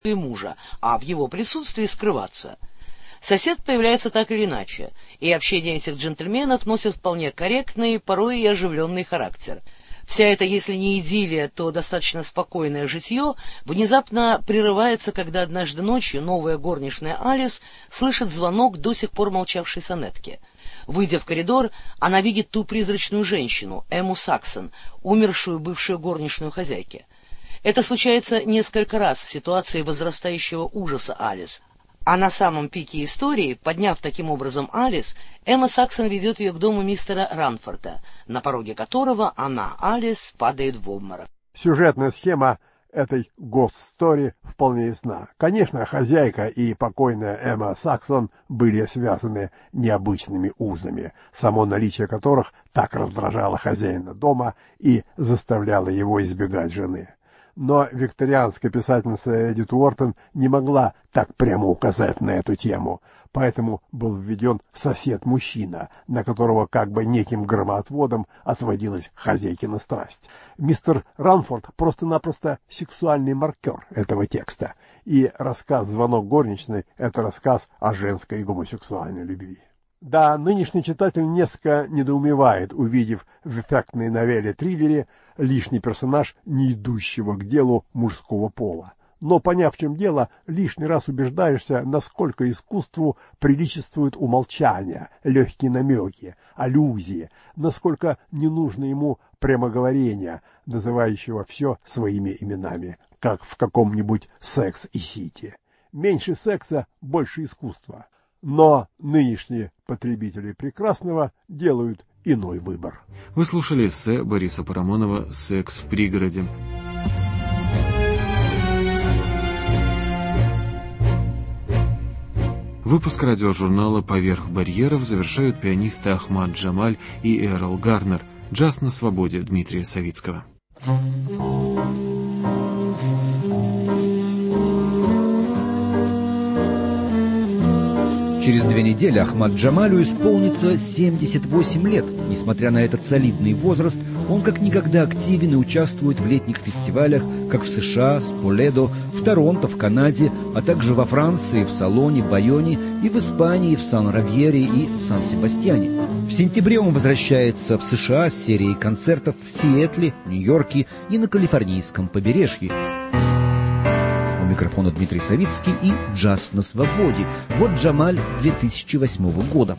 мужа, а в его присутствии скрываться. Сосед появляется так или иначе, и общение этих джентльменов носит вполне корректный, порой и оживленный характер. Вся эта, если не идиллия, то достаточно спокойное житье внезапно прерывается, когда однажды ночью новая горничная Алис слышит звонок до сих пор молчавшей сонетки. Выйдя в коридор, она видит ту призрачную женщину, Эмму Саксон, умершую бывшую горничную хозяйки. Это случается несколько раз в ситуации возрастающего ужаса Алис. А на самом пике истории, подняв таким образом Алис, Эмма Саксон ведет ее к дому мистера Ранфорда, на пороге которого она, Алис, падает в обморок. Сюжетная схема этой гhost-story вполне ясна. Конечно, хозяйка и покойная Эмма Саксон были связаны необычными узами, само наличие которых так раздражало хозяина дома и заставляло его избегать жены. Но викторианская писательница Эдит Уортон не могла так прямо указать на эту тему, поэтому был введен сосед-мужчина, на которого как бы неким громоотводом отводилась хозяйкина страсть. Мистер Ранфорд просто-напросто сексуальный маркер этого текста, и рассказ «Звонок горничной» — это рассказ о женской гомосексуальной любви. Да, нынешний читатель несколько недоумевает, увидев в эффектной новелле-триллере лишний персонаж, не идущего к делу мужского пола. Но, поняв, в чем дело, лишний раз убеждаешься, насколько искусству приличествует умолчание, легкие намеки, аллюзии, насколько не нужно ему прямоговорения, называющего все своими именами, как в каком-нибудь «Секс и Сити». Меньше секса, больше искусства. Но нынешние потребители прекрасного делают иной выбор. Вы слушали эссе Бориса Парамонова «Секс в пригороде». Выпуск радиожурнала «Поверх барьеров» завершают пианисты Ахмад Джамаль и Эрл Гарнер. «Джаз на свободе» Дмитрия Савицкого. Через 2 недели Ахмад Джамалю исполнится 78 лет. Несмотря на этот солидный возраст, он как никогда активен и участвует в летних фестивалях, как в США, Споледо, в Торонто, в Канаде, а также во Франции, в Салоне, Байоне, и в Испании, в Сан-Равьере и Сан-Себастьяне. В сентябре он возвращается в США с серией концертов в Сиэтле, Нью-Йорке и на Калифорнийском побережье. У микрофона Дмитрий Савицкий и «Джаз на свободе». Вот Джамаль 2008 года.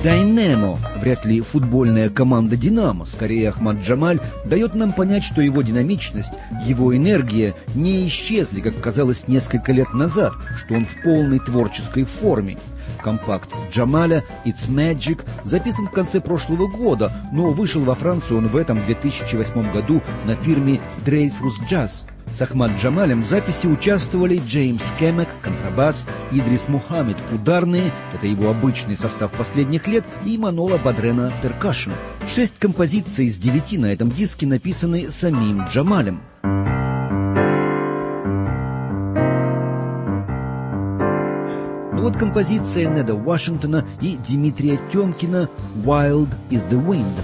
Dynamo, вряд ли футбольная команда «Динамо», скорее Ахмад Джамаль дает нам понять, что его динамичность, его энергия не исчезли, как казалось несколько лет назад, что он в полной творческой форме. Компакт Джамаля «It's Magic» записан в конце прошлого года, но вышел во Францию он в этом 2008 году на фирме Dreyfus Jazz. С Ахмад Джамалем в записи участвовали Джеймс Кэмек, контрабас, Идрис Мухаммед, ударные, это его обычный состав последних лет, и Манола Бадрена, перкашн. 6 композиций из 9 на этом диске написаны самим Джамалем. Ну вот композиция Неда Вашингтона и Дмитрия Тёмкина «Wild is the Wind».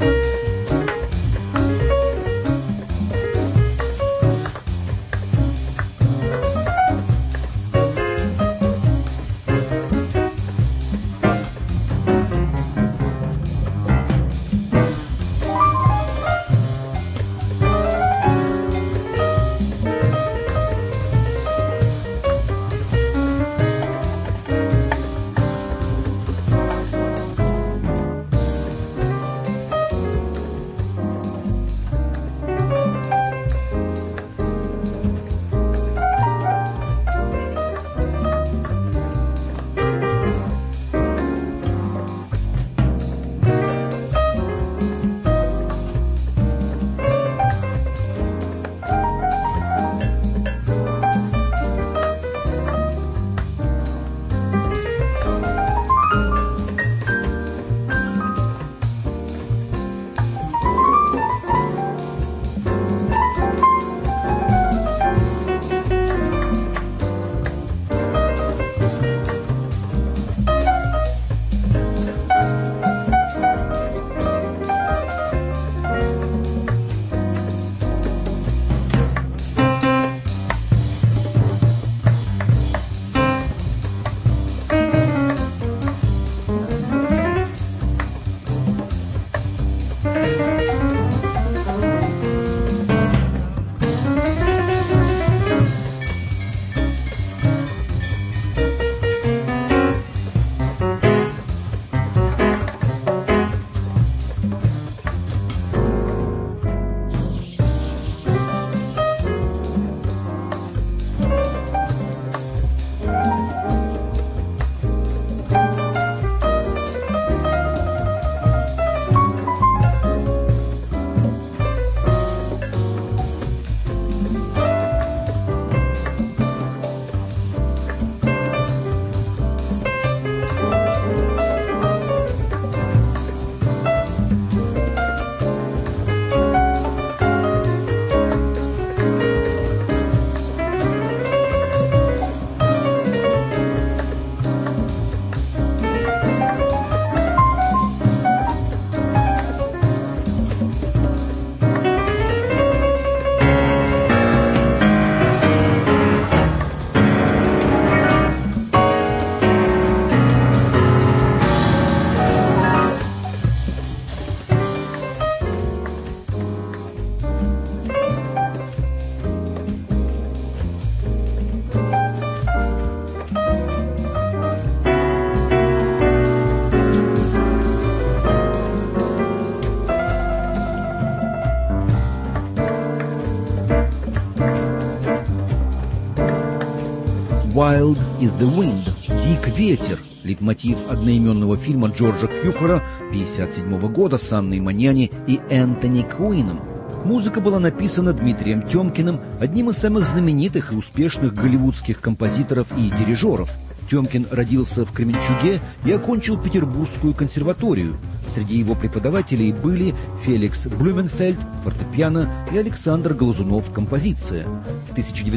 «Wild is the Wind» — «Дик ветер», лейтмотив одноименного фильма Джорджа Кьюпера 1957 года с Анной Маньяни и Энтони Куином. Музыка была написана Дмитрием Тёмкиным, одним из самых знаменитых и успешных голливудских композиторов и дирижеров. Тёмкин родился в Кременчуге и окончил Петербургскую консерваторию. Среди его преподавателей были Феликс Блюменфельд, фортепиано, и Александр Глазунов, композиция. В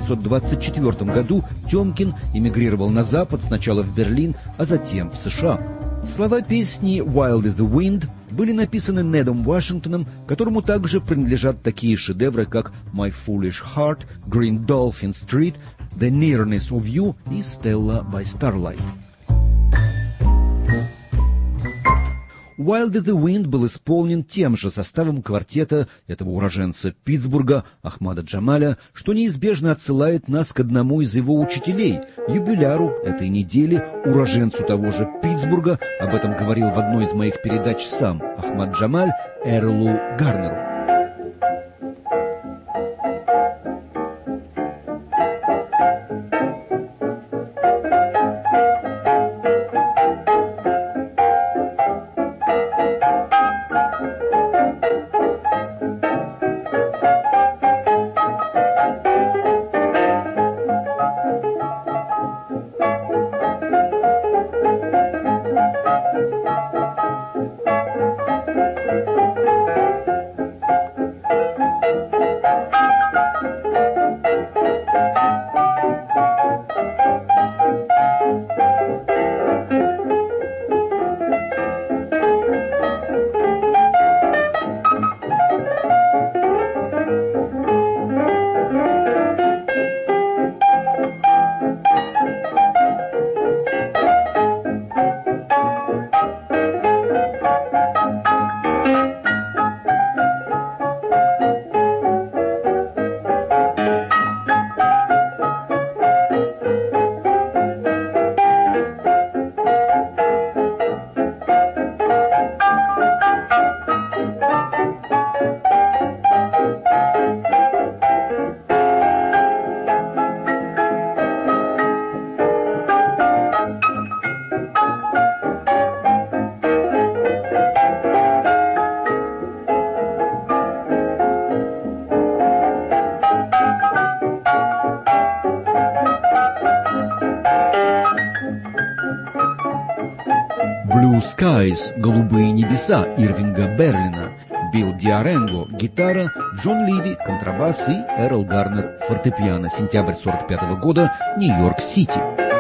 1924 году Тёмкин эмигрировал на Запад, сначала в Берлин, а затем в США. Слова песни «Wild is the Wind» были написаны Недом Вашингтоном, которому также принадлежат такие шедевры, как «My Foolish Heart», «Green Dolphin Street», «The Nearness of You» и «Stella by Starlight». «Wild as the Wind» был исполнен тем же составом квартета этого уроженца Питтсбурга Ахмада Джамаля, что неизбежно отсылает нас к одному из его учителей, юбиляру этой недели, уроженцу того же Питтсбурга, об этом говорил в одной из моих передач сам Ахмад Джамаль, Эрлу Гарнеру. «Blue Skies» — «Голубые небеса» Ирвинга Берлина, Билл Диаренго — гитара, Джон Ливи — контрабас и Эрл Гарнер — фортепиано. Сентябрь 1945 года, Нью-Йорк-Сити.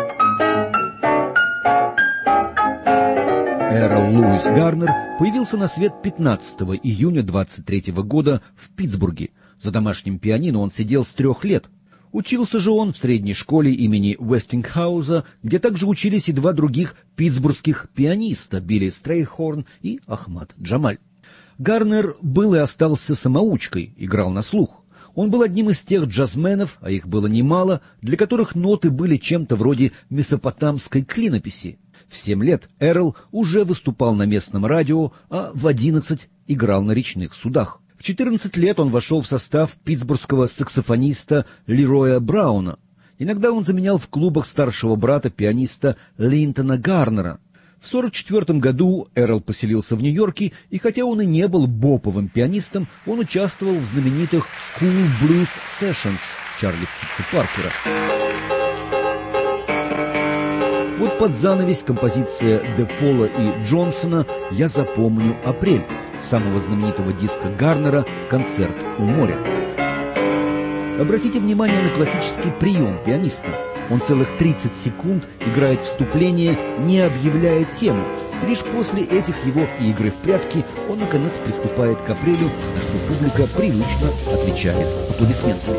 Эрл Луис Гарнер появился на свет 15 июня 1923 года в Питтсбурге. За домашним пианино он сидел с 3 лет. Учился же он в средней школе имени Уэстингхауза, где также учились и 2 других питтсбургских пианиста — Билли Стрейхорн и Ахмад Джамаль. Гарнер был и остался самоучкой, играл на слух. Он был одним из тех джазменов, а их было немало, для которых ноты были чем-то вроде месопотамской клинописи. В 7 лет Эрл уже выступал на местном радио, а в 11 играл на речных судах. В 14 лет он вошел в состав питтсбургского саксофониста Лероя Брауна. Иногда он заменял в клубах старшего брата пианиста Линтона Гарнера. В 1944 году Эрл поселился в Нью-Йорке, и хотя он и не был боповым пианистом, он участвовал в знаменитых Cool Blues Sessions Чарли Птицы Паркера. Вот под занавес композиция Де Пола и Джонсона «Я запомню апрель», самого знаменитого диска Гарнера «Концерт у моря». Обратите внимание на классический прием пианиста. Он целых 30 секунд играет вступление, не объявляя тему. Лишь после этих его игры в прятки он, наконец, приступает к апрелю, на что публика привычно отвечает аплодисментами.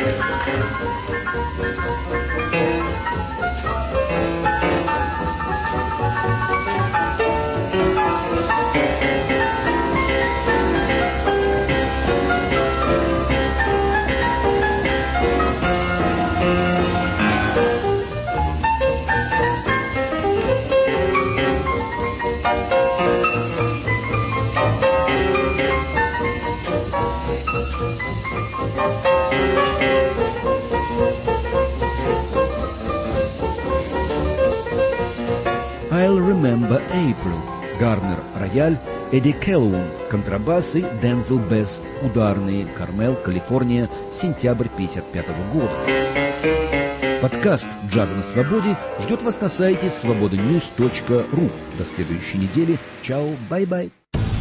I'll Remember April, Гарнер — рояль, Эдди Келлоун — контрабас и Дензел Бест — ударные, Кармел, Калифорния, сентябрь 1955 года. Подкаст «Джаза на свободе» ждет вас на сайте свободаnews.ru. До следующей недели. Чао, бай-бай.